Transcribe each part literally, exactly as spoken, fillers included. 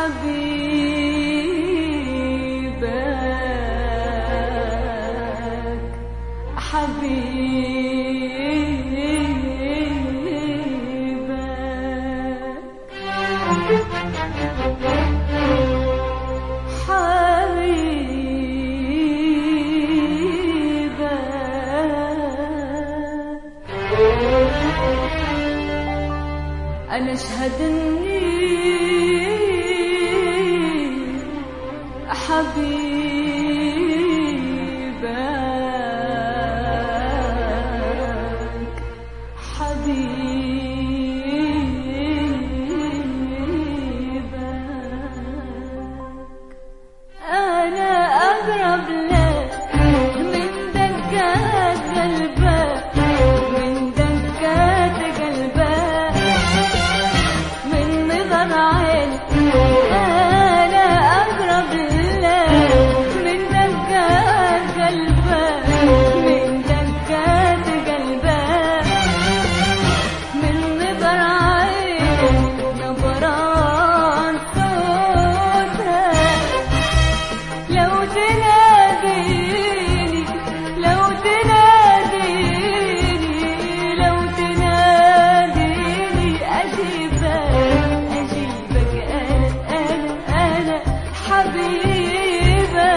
أنا أشهد إني حبيبك حبيبك أنا أقرب لك من دقات قلبك من دقات قلبك من نظر عينك أنا أقرب لك من دقات قلبك من دقات قلبك من نظر عينك نبران صوتك لو تناديني لو تناديني لو تناديني أجيبك أجيبك أنا أنا أنا حبيبك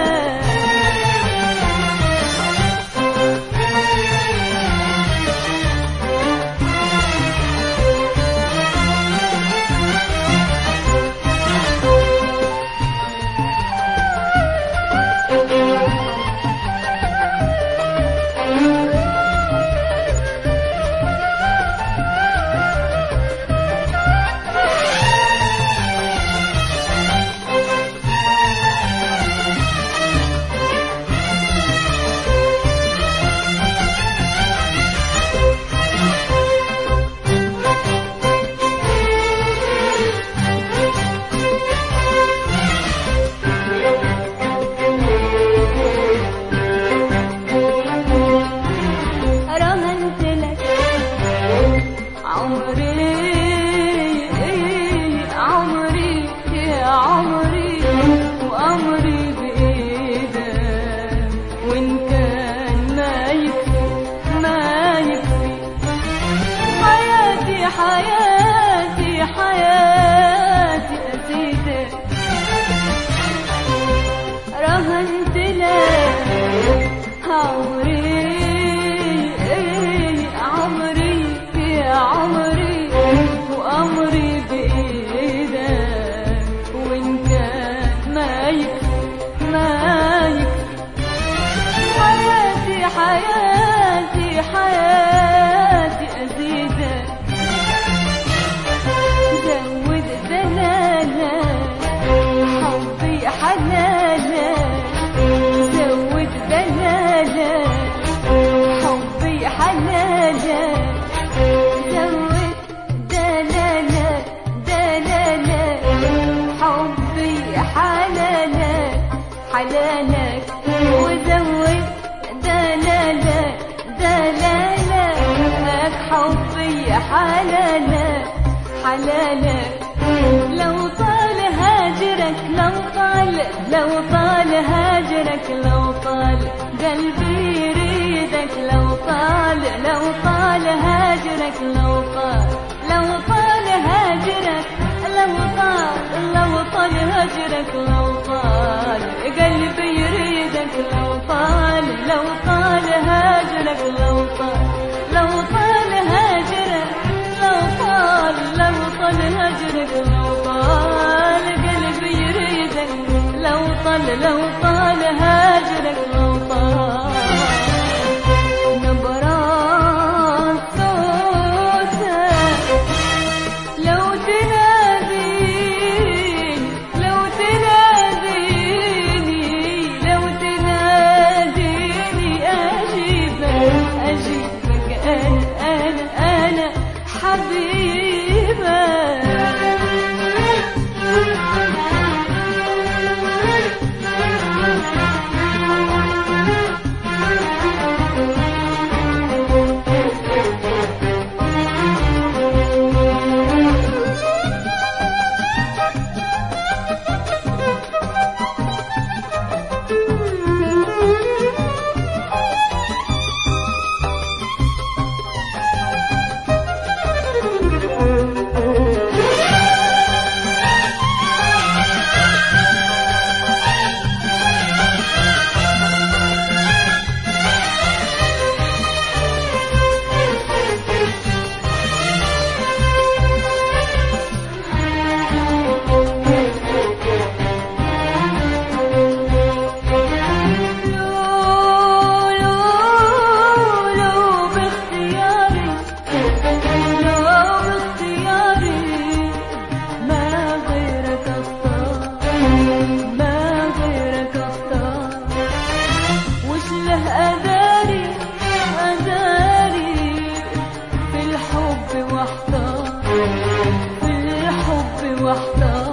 حياتي حياتي أزيدك رهنت لك عمري عمري يا عمري وأمري بإيدك وإن كان ما يكفي ما يكفي حياتي حياتي حياتي أزيدك زود دلالك حبي حلالك زود دلالك حبي حلالك زود دلالك دلالك حبي حلالك حلالك وزود دلالك دلالك حبي حلالك حلالك لو طال هاجرك لو طال لو طال هاجرك لو طال قلبي يريدك لو طال لو طال هاجرك لو طال لو طال هاجرك لو طال لو طال هاجرك لو طال قلبي يريدك لو طال لو طال هاجرك لو طال لو طال هاجرك لو طال لو طال هجرك لو طال قلبي يريدك لو طال لو طال هاجرك لو طال نبرات صوتك لو تناديني لو تناديني لو تناديني أجيبك أجيبك أنا أنا أنا حبيبك في الحب واحتار